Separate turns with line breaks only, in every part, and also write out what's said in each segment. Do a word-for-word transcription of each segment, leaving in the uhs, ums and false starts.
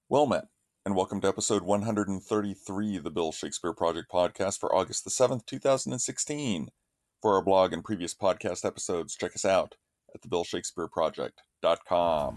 Well met, and welcome to episode one hundred thirty-three of the Bill Shakespeare Project podcast for August the seventh, two thousand sixteen. For our blog and previous podcast episodes, check us out at the bill shakespeare project dot com.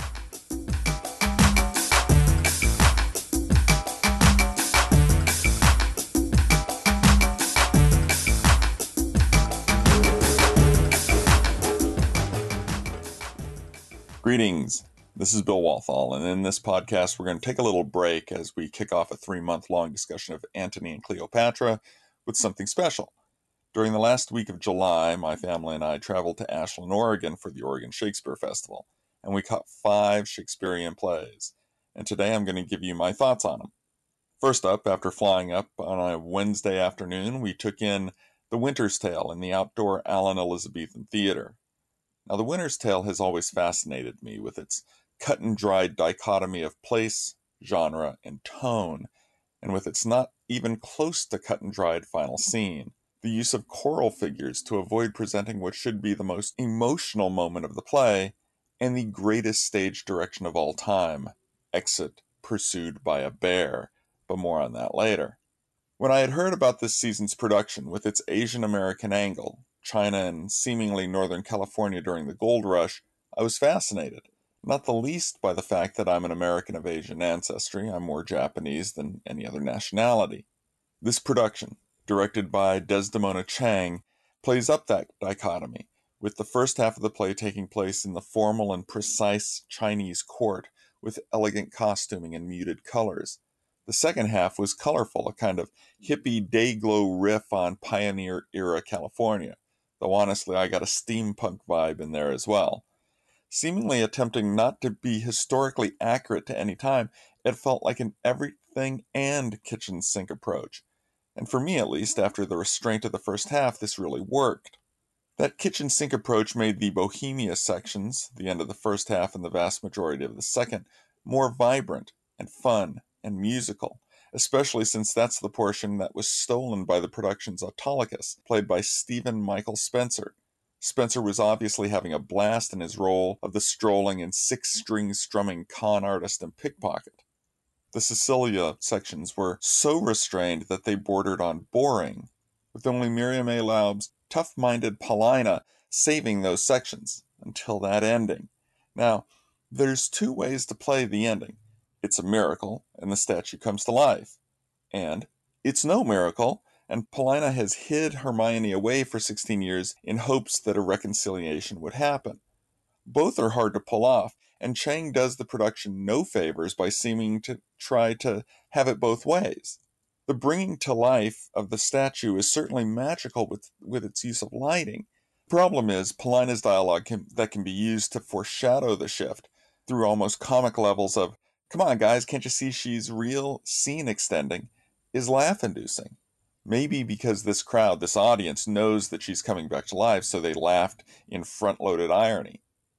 Greetings. This is Bill Walthall, and in this podcast, we're going to take a little break as we kick off a three-month-long discussion of Antony and Cleopatra with something special. During the last week of July, my family and I traveled to Ashland, Oregon for the Oregon Shakespeare Festival, and we caught five Shakespearean plays, and today I'm going to give you my thoughts on them. First up, after flying up on a Wednesday afternoon, we took in The Winter's Tale in the outdoor Allen Elizabethan Theater. Now, The Winter's Tale has always fascinated me with its cut-and-dried dichotomy of place, genre, and tone, and with its not even close to cut-and-dried final scene. The use of choral figures to avoid presenting what should be the most emotional moment of the play, and the greatest stage direction of all time, exit pursued by a bear, but more on that later. When I had heard about this season's production with its Asian American angle, China and seemingly Northern California during the gold rush, I was fascinated, not the least by the fact that I'm an American of Asian ancestry. I'm more Japanese than any other nationality. This production, directed by Desdemona Chang, plays up that dichotomy, with the first half of the play taking place in the formal and precise Chinese court, with elegant costuming and muted colors. The second half was colorful, a kind of hippie day-glow riff on pioneer-era California, though honestly I got a steampunk vibe in there as well. Seemingly attempting not to be historically accurate to any time, it felt like an everything and kitchen sink approach. And for me at least, after the restraint of the first half, this really worked. That kitchen sink approach made the Bohemia sections, the end of the first half and the vast majority of the second, more vibrant and fun and musical, especially since that's the portion that was stolen by the production's Autolycus, played by Stephen Michael Spencer. Spencer was obviously having a blast in his role of the strolling and six-string strumming con artist and pickpocket. The Cecilia sections were so restrained that they bordered on boring, with only Miriam A. Laub's tough-minded Paulina saving those sections, until that ending. Now, there's two ways to play the ending. It's a miracle, and the statue comes to life. And it's no miracle, and Paulina has hid Hermione away for sixteen years in hopes that a reconciliation would happen. Both are hard to pull off, and Chang does the production no favors by seeming to try to have it both ways. The bringing to life of the statue is certainly magical with, with its use of lighting. The problem is, Paulina's dialogue can, that can be used to foreshadow the shift through almost comic levels of, "Come on guys, can't you see she's real?" scene extending, is laugh-inducing. Maybe because this crowd, this audience, knows that she's coming back to life, so they laughed in front-loaded irony.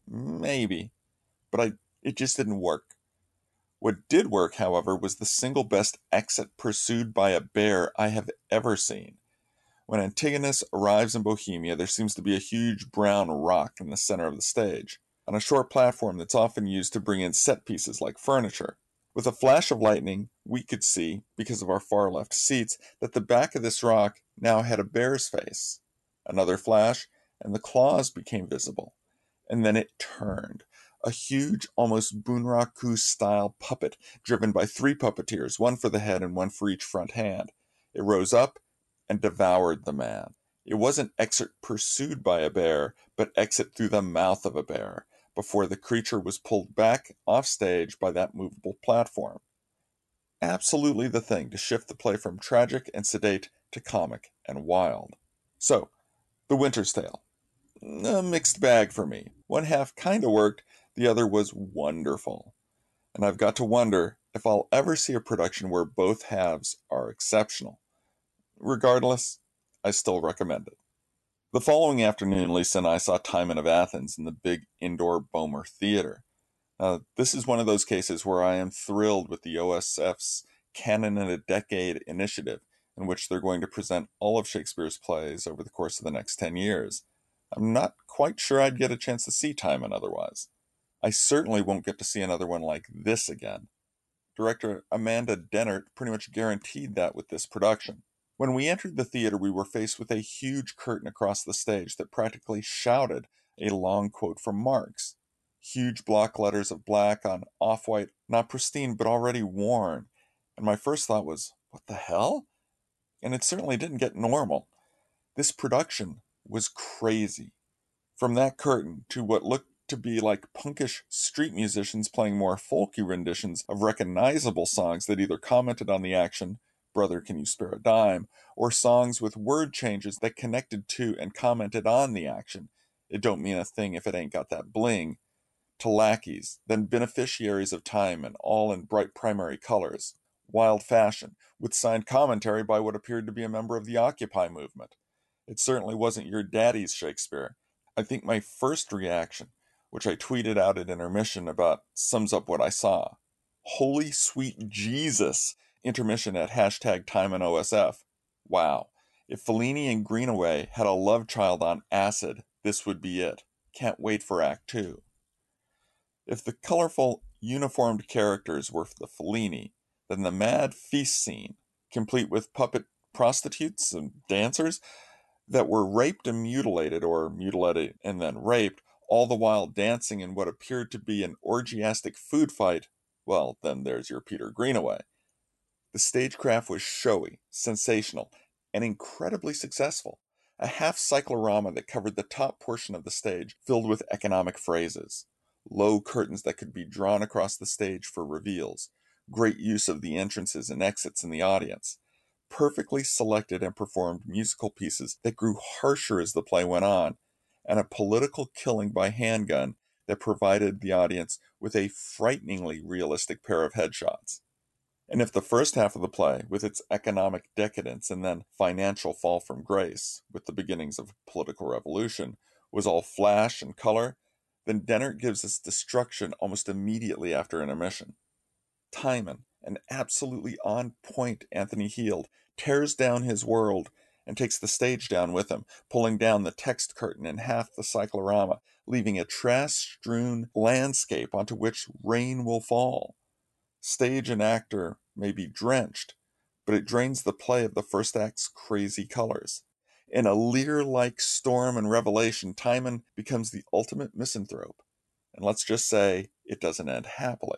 Maybe. But I, it just didn't work. What did work, however, was the single best exit pursued by a bear I have ever seen. When Antigonus arrives in Bohemia, there seems to be a huge brown rock in the center of the stage, on a short platform that's often used to bring in set pieces like furniture. With a flash of lightning, we could see, because of our far left seats, that the back of this rock now had a bear's face. Another flash, and the claws became visible. And then it turned. A huge, almost Bunraku-style puppet, driven by three puppeteers, one for the head and one for each front hand. It rose up and devoured the man. It wasn't exit pursued by a bear, but exit through the mouth of a bear, before the creature was pulled back off stage by that movable platform. Absolutely the thing to shift the play from tragic and sedate to comic and wild. So, The Winter's Tale. A mixed bag for me. One half kinda worked, the other was wonderful. And I've got to wonder if I'll ever see a production where both halves are exceptional. Regardless, I still recommend it. The following afternoon, Lisa and I saw Timon of Athens in the big indoor Bomer Theater. Uh, this is one of those cases where I am thrilled with the O S F's Canon in a Decade initiative, in which they're going to present all of Shakespeare's plays over the course of the next ten years. I'm not quite sure I'd get a chance to see Timon otherwise. I certainly won't get to see another one like this again. Director Amanda Dennert pretty much guaranteed that with this production. When we entered the theater, we were faced with a huge curtain across the stage that practically shouted a long quote from Marx. Huge block letters of black on off-white, not pristine but already worn. And my first thought was, what the hell? And it certainly didn't get normal. This production was crazy. From that curtain to what looked to be like punkish street musicians playing more folky renditions of recognizable songs that either commented on the action, Brother Can You Spare a Dime, or songs with word changes that connected to and commented on the action, It Don't Mean a Thing If It Ain't Got That Bling, to lackeys, then beneficiaries of time and all in bright primary colors, Wild Fashion, with signed commentary by what appeared to be a member of the Occupy movement. It certainly wasn't your daddy's Shakespeare. I think my first reaction, which I tweeted out at intermission about, sums up what I saw. Holy sweet Jesus! Intermission at hashtag time and O S F. Wow. If Fellini and Greenaway had a love child on acid, this would be it. Can't wait for Act Two. If the colorful, uniformed characters were the Fellini, then the mad feast scene, complete with puppet prostitutes and dancers that were raped and mutilated, or mutilated and then raped, all the while dancing in what appeared to be an orgiastic food fight, well, then there's your Peter Greenaway. The stagecraft was showy, sensational, and incredibly successful. A half cyclorama that covered the top portion of the stage, filled with economic phrases. Low curtains that could be drawn across the stage for reveals. Great use of the entrances and exits in the audience. Perfectly selected and performed musical pieces that grew harsher as the play went on, and a political killing by handgun that provided the audience with a frighteningly realistic pair of headshots. And if the first half of the play, with its economic decadence and then financial fall from grace, with the beginnings of political revolution, was all flash and color, then Dennert gives us destruction almost immediately after intermission. Timon, an absolutely on-point Anthony Heald, tears down his world and takes the stage down with him, pulling down the text curtain and half the cyclorama, leaving a trash-strewn landscape onto which rain will fall. Stage and actor may be drenched, but it drains the play of the first act's crazy colors. In a Lear-like storm and revelation, Timon becomes the ultimate misanthrope. And let's just say it doesn't end happily.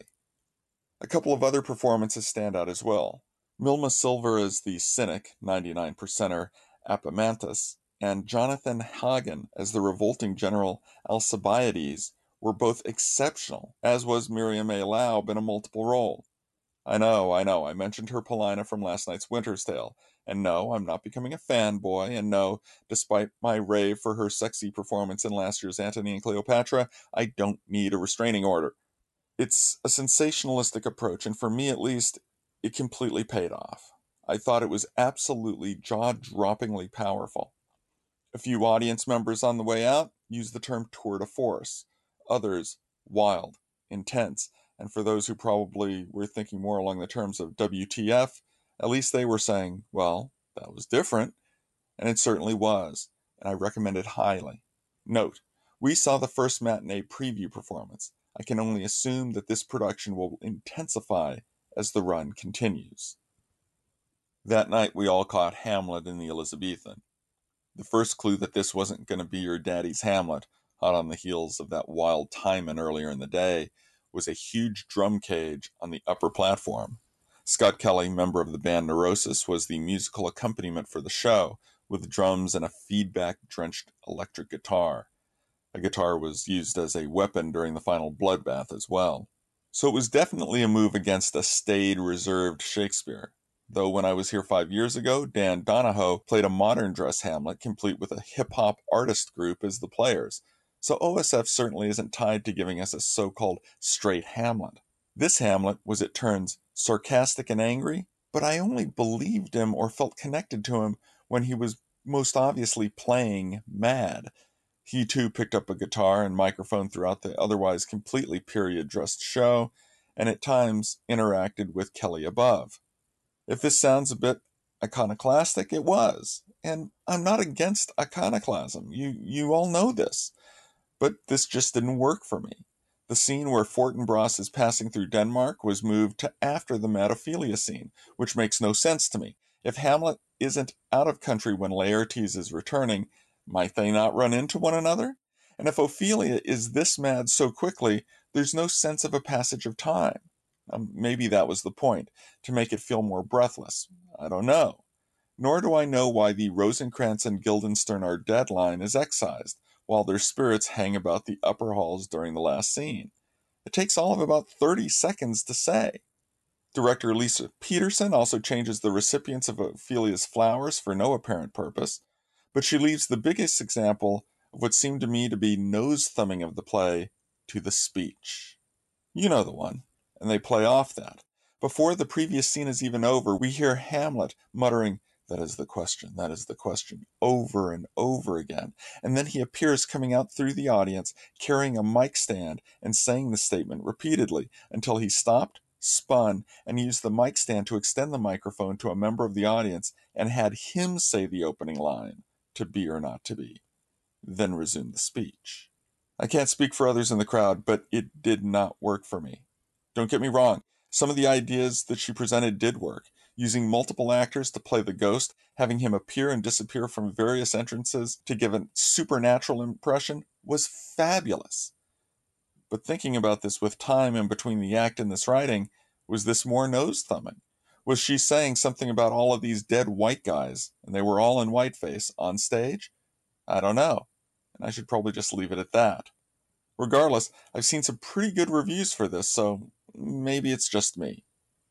A couple of other performances stand out as well. Milma Silver as the cynic, ninety-nine percenter Apemantus, and Jonathan Hagen as the revolting General Alcibiades were both exceptional, as was Miriam A. Laub in a multiple role. I know, I know, I mentioned her Paulina from last night's Winter's Tale, and no, I'm not becoming a fanboy, and no, despite my rave for her sexy performance in last year's Antony and Cleopatra, I don't need a restraining order. It's a sensationalistic approach, and for me at least, it completely paid off. I thought it was absolutely jaw-droppingly powerful. A few audience members on the way out used the term tour de force. Others, wild, intense, and for those who probably were thinking more along the terms of W T F, at least they were saying, well, that was different. And it certainly was, and I recommend it highly. Note, we saw the first matinee preview performance. I can only assume that this production will intensify as the run continues. That night we all caught Hamlet in the Elizabethan. The first clue that this wasn't going to be your daddy's Hamlet, hot on the heels of that wild Timon earlier in the day, was a huge drum cage on the upper platform. Scott Kelly, member of the band Neurosis, was the musical accompaniment for the show, with drums and a feedback-drenched electric guitar. A guitar was used as a weapon during the final bloodbath as well. So it was definitely a move against a staid, reserved Shakespeare. Though when I was here five years ago, Dan Donahoe played a modern dress Hamlet, complete with a hip-hop artist group as the players. So O S F certainly isn't tied to giving us a so-called straight Hamlet. This Hamlet was at turns sarcastic and angry, but I only believed him or felt connected to him when he was most obviously playing mad. He too picked up a guitar and microphone throughout the otherwise completely period-dressed show, and at times interacted with Kelly above. If this sounds a bit iconoclastic, it was. And I'm not against iconoclasm. You you all know this. But this just didn't work for me. The scene where Fortinbras is passing through Denmark was moved to after the Mad Ophelia scene, which makes no sense to me. If Hamlet isn't out of country when Laertes is returning, might they not run into one another? And if Ophelia is this mad so quickly, there's no sense of a passage of time. Um, maybe that was the point, to make it feel more breathless. I don't know. Nor do I know why the Rosencrantz and Guildenstern are dead line is excised, while their spirits hang about the upper halls during the last scene. It takes all of about thirty seconds to say. Director Lisa Peterson also changes the recipients of Ophelia's flowers for no apparent purpose, but she leaves the biggest example of what seemed to me to be nose-thumbing of the play to the speech. You know the one, and they play off that. Before the previous scene is even over, we hear Hamlet muttering, "That is the question, that is the question," over and over again. And then he appears coming out through the audience, carrying a mic stand and saying the statement repeatedly until he stopped, spun, and used the mic stand to extend the microphone to a member of the audience and had him say the opening line, "To be or not to be," then resume the speech. I can't speak for others in the crowd, but it did not work for me. Don't get me wrong, some of the ideas that she presented did work. Using multiple actors to play the ghost, having him appear and disappear from various entrances to give a supernatural impression was fabulous. But thinking about this with time in between the act and this writing, was this more nose-thumbing? Was she saying something about all of these dead white guys, and they were all in whiteface, on stage? I don't know, and I should probably just leave it at that. Regardless, I've seen some pretty good reviews for this, so maybe it's just me.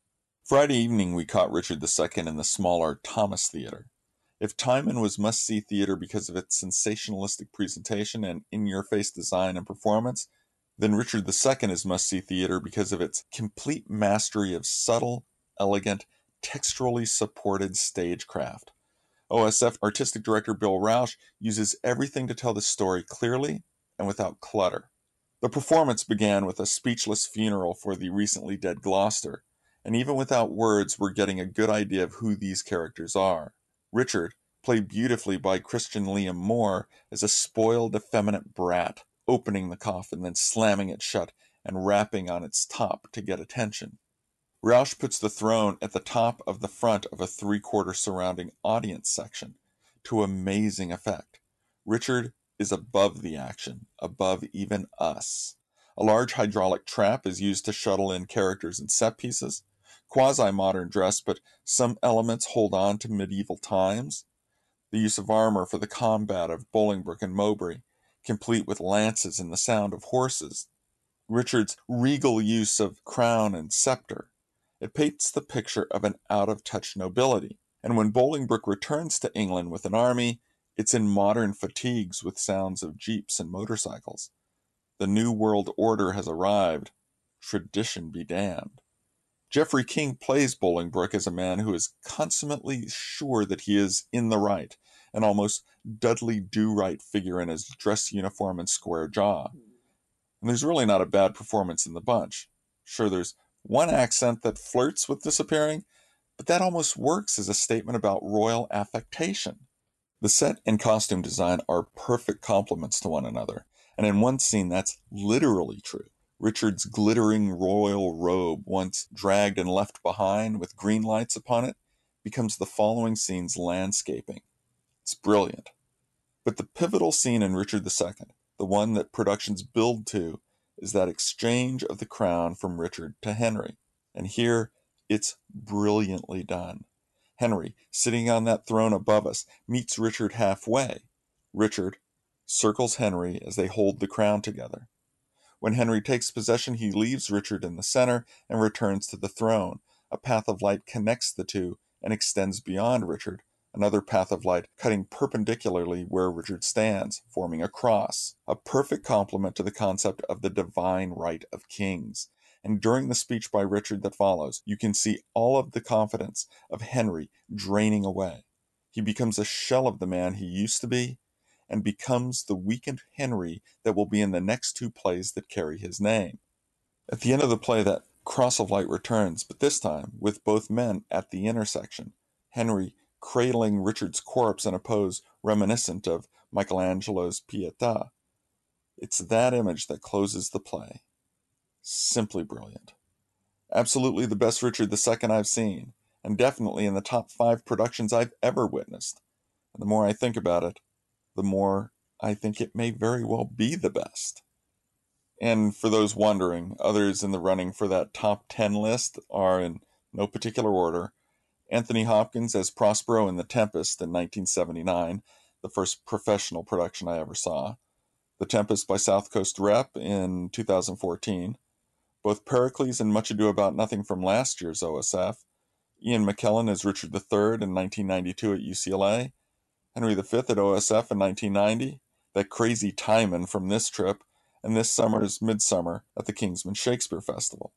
Friday evening we caught Richard the Second in the smaller Thomas Theatre. If Timon was must-see theater because of its sensationalistic presentation and in-your-face design and performance, then Richard the Second is must-see theater because of its complete mastery of subtle, elegant, texturally supported stagecraft. O S F Artistic Director Bill Rauch uses everything to tell the story clearly and without clutter. The performance began with a speechless funeral for the recently dead Gloucester, and even without words we're getting a good idea of who these characters are. Richard, played beautifully by Christian Liam Moore, is a spoiled, effeminate brat, opening the coffin, then slamming it shut and rapping on its top to get attention. Rauch puts the throne at the top of the front of a three-quarter surrounding audience section, to amazing effect. Richard is above the action, above even us. A large hydraulic trap is used to shuttle in characters and set pieces. Quasi-modern dress, but some elements hold on to medieval times. The use of armor for the combat of Bolingbroke and Mowbray, complete with lances and the sound of horses. Richard's regal use of crown and scepter. It paints the picture of an out-of-touch nobility. And when Bolingbroke returns to England with an army, it's in modern fatigues with sounds of jeeps and motorcycles. The New World Order has arrived. Tradition be damned. Geoffrey King plays Bolingbroke as a man who is consummately sure that he is in the right, an almost Dudley Do-Right figure in his dress uniform and square jaw. And there's really not a bad performance in the bunch. Sure, there's one accent that flirts with disappearing, but that almost works as a statement about royal affectation. The set and costume design are perfect complements to one another, and in one scene that's literally true. Richard's glittering royal robe, once dragged and left behind with green lights upon it, becomes the following scene's landscaping. It's brilliant. But the pivotal scene in Richard the Second, the one that productions build to, is that exchange of the crown from Richard to Henry. And here, it's brilliantly done. Henry, sitting on that throne above us, meets Richard halfway. Richard circles Henry as they hold the crown together. When Henry takes possession, he leaves Richard in the center and returns to the throne. A path of light connects the two and extends beyond Richard, another path of light cutting perpendicularly where Richard stands, forming a cross, a perfect complement to the concept of the divine right of kings. And during the speech by Richard that follows, you can see all of the confidence of Henry draining away. He becomes a shell of the man he used to be, and becomes the weakened Henry that will be in the next two plays that carry his name. At the end of the play, that cross of light returns, but this time with both men at the intersection. Henry cradling Richard's corpse in a pose reminiscent of Michelangelo's Pietà. It's that image that closes the play. Simply brilliant. Absolutely the best Richard the Second I've seen, and definitely in the top five productions I've ever witnessed. And the more I think about it, the more I think it may very well be the best. And for those wondering, others in the running for that top ten list are, in no particular order, Anthony Hopkins as Prospero in The Tempest in nineteen seventy-nine, the first professional production I ever saw, The Tempest by South Coast Rep in two thousand fourteen, both Pericles and Much Ado About Nothing from last year's O S F, Ian McKellen as Richard the Third in nineteen ninety-two at U C L A, Henry the Fifth at O S F in nineteen ninety, that crazy Timon from this trip, and this summer's Midsummer at the Kingsman Shakespeare Festival.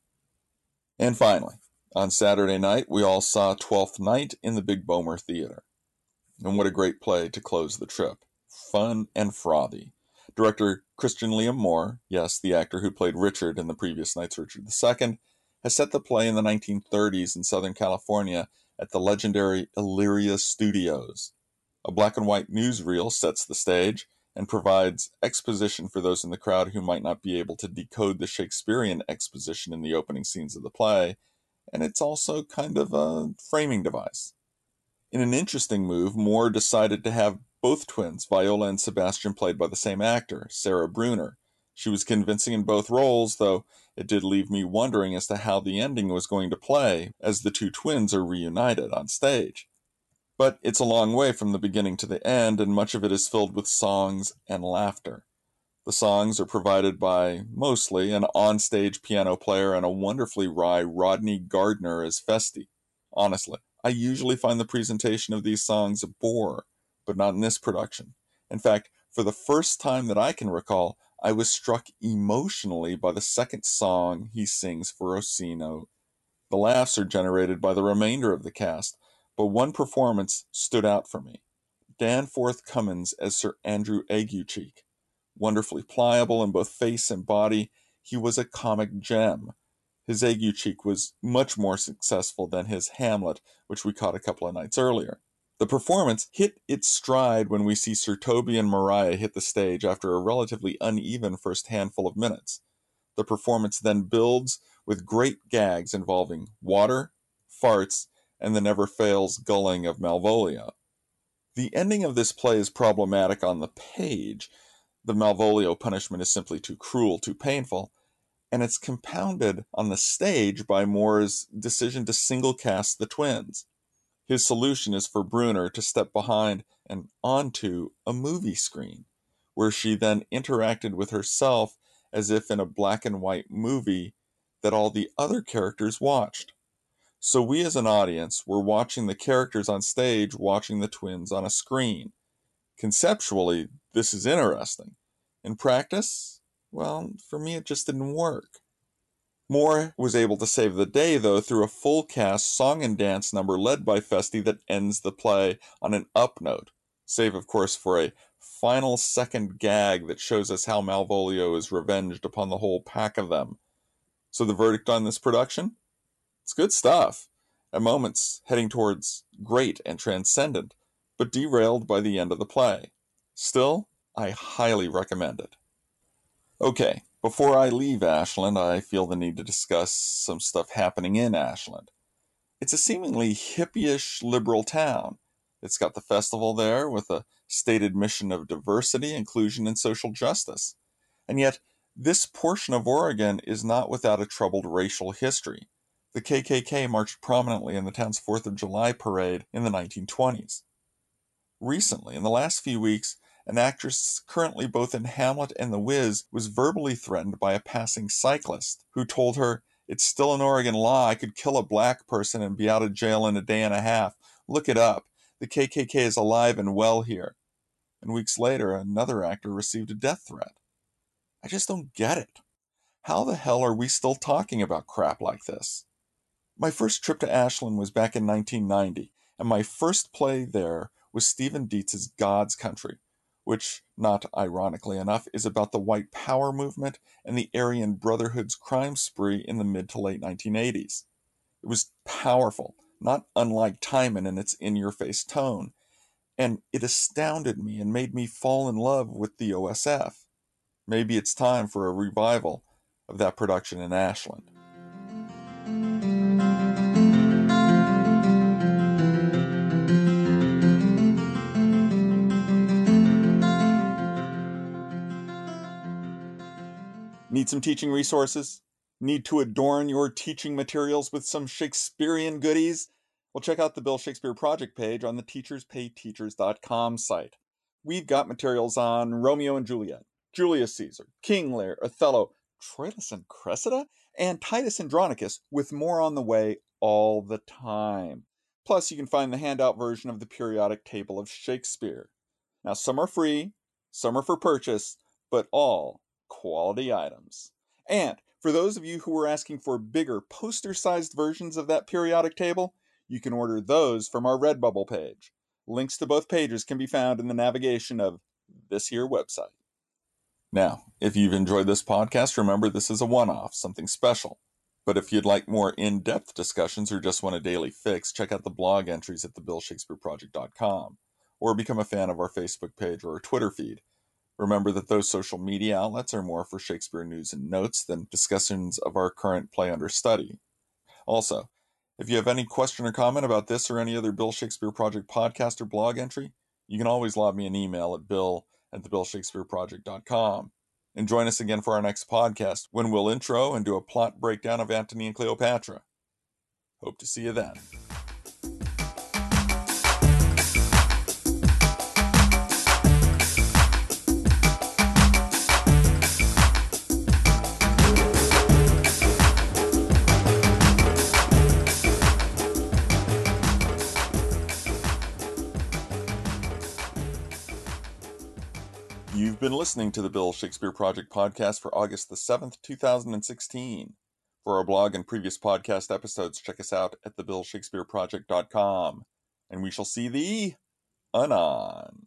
And finally, on Saturday night, we all saw Twelfth Night in the Big Bomer Theater. And what a great play to close the trip. Fun and frothy. Director Christian Liam Moore, yes, the actor who played Richard in the previous night's Richard the Second, has set the play in the nineteen thirties in Southern California at the legendary Illyria Studios. A black and white newsreel sets the stage and provides exposition for those in the crowd who might not be able to decode the Shakespearean exposition in the opening scenes of the play, and it's also kind of a framing device. In an interesting move, Moore decided to have both twins, Viola and Sebastian, played by the same actor, Sarah Brunner. She was convincing in both roles, though it did leave me wondering as to how the ending was going to play as the two twins are reunited on stage. But it's a long way from the beginning to the end, and much of it is filled with songs and laughter. The songs are provided by, mostly, an on-stage piano player and a wonderfully wry Rodney Gardner as Feste. Honestly, I usually find the presentation of these songs a bore, but not in this production. In fact, for the first time that I can recall, I was struck emotionally by the second song he sings for Orsino. The laughs are generated by the remainder of the cast, but one performance stood out for me. Danforth Cummins as Sir Andrew Aguecheek. Wonderfully pliable in both face and body, he was a comic gem. His Aguecheek was much more successful than his Hamlet, which we caught a couple of nights earlier. The performance hit its stride when we see Sir Toby and Maria hit the stage after a relatively uneven first handful of minutes. The performance then builds with great gags involving water, farts, and the never-fails gulling of Malvolio. The ending of this play is problematic on the page. The Malvolio punishment is simply too cruel, too painful, and it's compounded on the stage by Moore's decision to single cast the twins. His solution is for Brunner to step behind and onto a movie screen, where she then interacted with herself as if in a black and white movie that all the other characters watched. So we as an audience were watching the characters on stage watching the twins on a screen. Conceptually, this is interesting. In practice, well, for me it just didn't work. Moore was able to save the day, though, through a full cast song and dance number led by Feste that ends the play on an up note, save of course for a final second gag that shows us how Malvolio is revenged upon the whole pack of them. So the verdict on this production? It's good stuff. At moments heading towards great and transcendent, but derailed by the end of the play. Still, I highly recommend it. Okay, before I leave Ashland, I feel the need to discuss some stuff happening in Ashland. It's a seemingly hippie-ish liberal town. It's got the festival there with a stated mission of diversity, inclusion, and social justice. And yet, this portion of Oregon is not without a troubled racial history. The K K K marched prominently in the town's fourth of July parade in the nineteen twenties. Recently, in the last few weeks, an actress currently both in Hamlet and The Wiz was verbally threatened by a passing cyclist who told her, "It's still an Oregon law. I could kill a black person and be out of jail in a day and a half. Look it up. The K K K is alive and well here." And weeks later, another actor received a death threat. I just don't get it. How the hell are we still talking about crap like this? My first trip to Ashland was back in nineteen ninety, and my first play there was Stephen Dietz's God's Country, which, not ironically enough, is about the white power movement and the Aryan Brotherhood's crime spree in the mid to late nineteen eighties. It was powerful, not unlike Timon in its in-your-face tone, and it astounded me and made me fall in love with the O S F. Maybe it's time for a revival of that production in Ashland. Need some teaching resources? Need to adorn your teaching materials with some Shakespearean goodies? Well, check out the Bill Shakespeare Project page on the teachers pay teachers dot com site. We've got materials on Romeo and Juliet, Julius Caesar, King Lear, Othello, Troilus and Cressida, and Titus Andronicus, with more on the way all the time. Plus, you can find the handout version of the periodic table of Shakespeare. Now, some are free, some are for purchase, but all quality items. And for those of you who are asking for bigger poster-sized versions of that periodic table, you can order those from our Redbubble page. Links to both pages can be found in the navigation of this here website. Now, if you've enjoyed this podcast, remember this is a one-off, something special. But if you'd like more in-depth discussions or just want a daily fix, check out the blog entries at the bill shakespeare project dot com or become a fan of our Facebook page or our Twitter feed. Remember that those social media outlets are more for Shakespeare news and notes than discussions of our current play under study. Also, if you have any question or comment about this or any other Bill Shakespeare Project podcast or blog entry, you can always lob me an email at bill at the bill shakespeare project dot com. And join us again for our next podcast, when we'll intro and do a plot breakdown of Antony and Cleopatra. Hope to see you then. You've been listening to the Bill Shakespeare Project podcast for August the seventh, two thousand sixteen. For our blog and previous podcast episodes, check us out at the bill shakespeare project dot com. And we shall see thee anon.